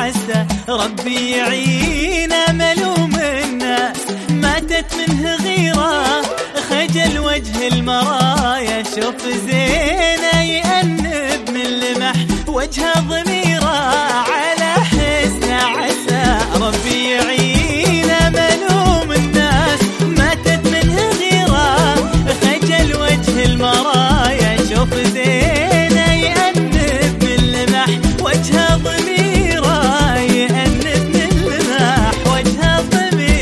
عسى ربي يعينا ملوم الناس ماتت منه غيره خجل وجه المرايا شوف زينه يأنب من لمح وجهه ضميره على حسن عسى ربي يعينا ملوم الناس ماتت منه غيره خجل وجه المرايا شوف زينه يأنب من لمح وجهه ضميره يأنب من لمح وجهه ضميره.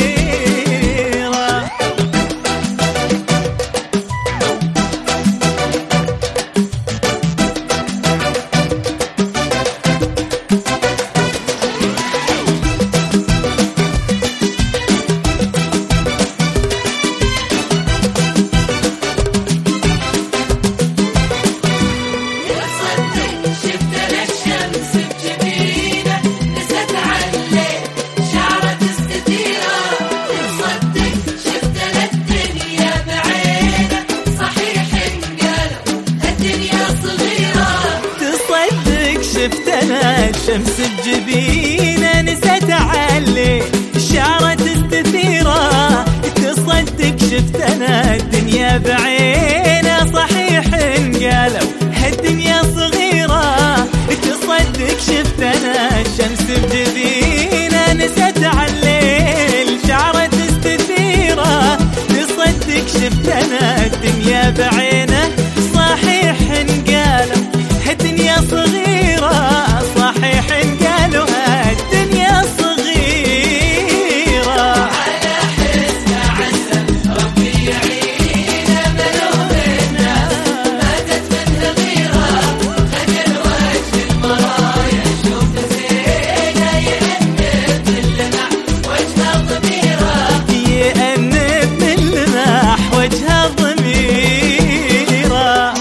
شفت انا الشمس بجبينه نست عليه شعره تستثيره تصدق شفت انا الدنيا بعينه صحيح قالوا هالدنيا صغيره تصدق شفت انا الشمس بجبينه نست عليه شعره تستثيره تصدق شفت انا الدنيا بعينه صحيح قالوا هالدنيا صغيرة صحيح قالوا الدنيا صغيرة على حسن عسى ربي يعينا ملوم الناس ماتت منه غيرة خجل وجه المرايا شوف زينة يأنب من لمح وجهه ضميره يأنب من لمح وجهه ضميره.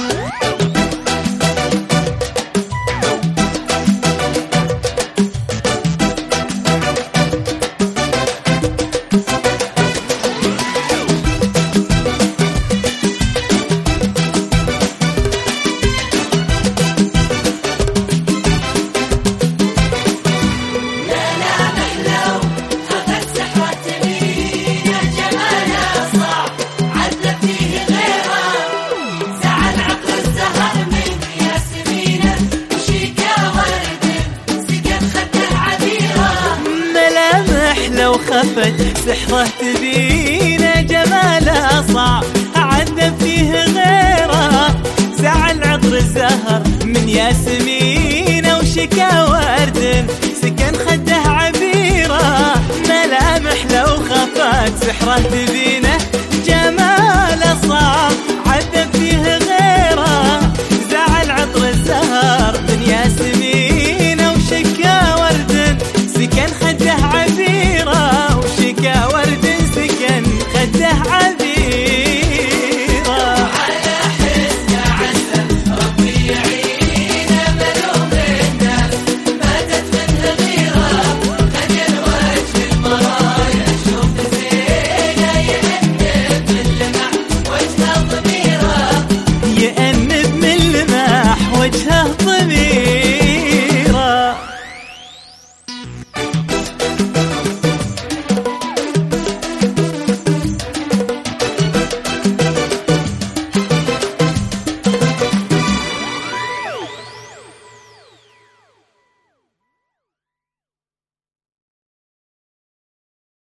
لو خفت سحره تبينه جماله صعب عذب فيه غيره زعل عطر الزهر من ياسمينه وشكا ورد سكن خده عبيره ملامح لو خفت سحره تبينه